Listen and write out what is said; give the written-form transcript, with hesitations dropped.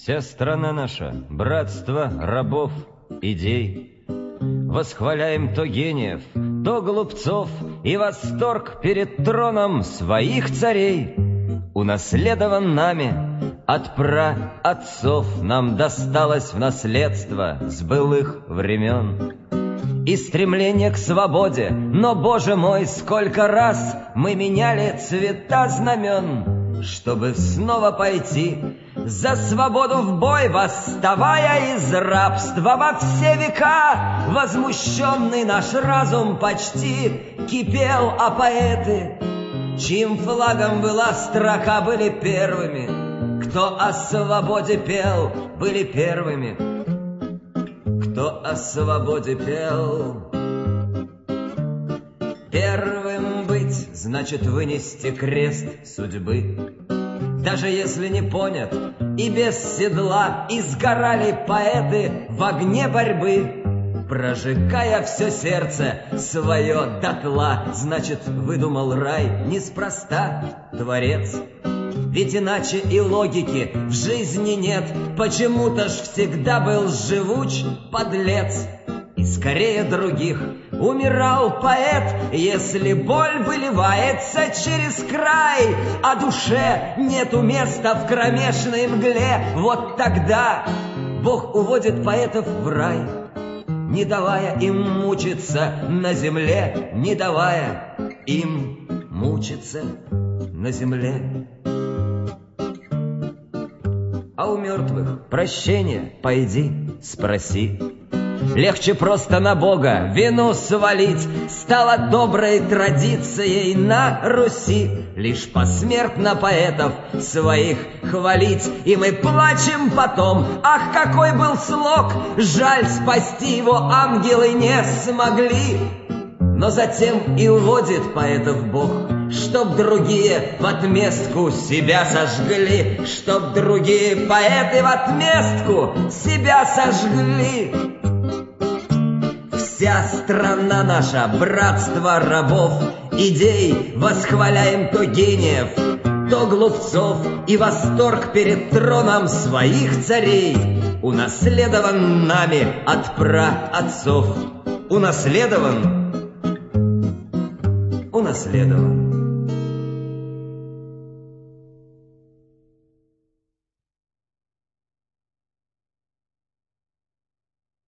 Вся страна наша — братство рабов, идей. Восхваляем то гениев, то глупцов, и восторг перед троном своих царей унаследован нами от праотцов, нам досталось в наследство с былых времен. И стремление к свободе, но, Боже мой, сколько раз мы меняли цвета знамен, чтобы снова пойти за свободу в бой, восставая из рабства во все века. Возмущенный наш разум почти кипел, а поэты, чьим флагом была строка, были первыми. Кто о свободе пел, были первыми. Кто о свободе пел. Первым быть значит вынести крест судьбы. Даже если не понят и без седла, изгорали поэты в огне борьбы, прожигая все сердце свое дотла. Значит, выдумал рай неспроста Творец. Ведь иначе и логики в жизни нет. Почему-то ж всегда был живуч подлец. И скорее других умирал поэт, если боль выливается через край, а душе нету места в кромешной мгле. Вот тогда Бог уводит поэтов в рай, не давая им мучиться на земле, не давая им мучиться на земле. А у мертвых прощения пойди спроси. Легче просто на Бога вину свалить стало доброй традицией на Руси. Лишь посмертно поэтов своих хвалить, и мы плачем потом: ах, какой был слог, жаль, спасти его ангелы не смогли. Но затем и уводит поэтов Бог, чтоб другие в отместку себя сожгли, чтоб другие поэты в отместку себя сожгли. Вся страна наша — братство рабов, идей. Восхваляем то гениев, то глупцов, и восторг перед троном своих царей унаследован нами от праотцов. Унаследован.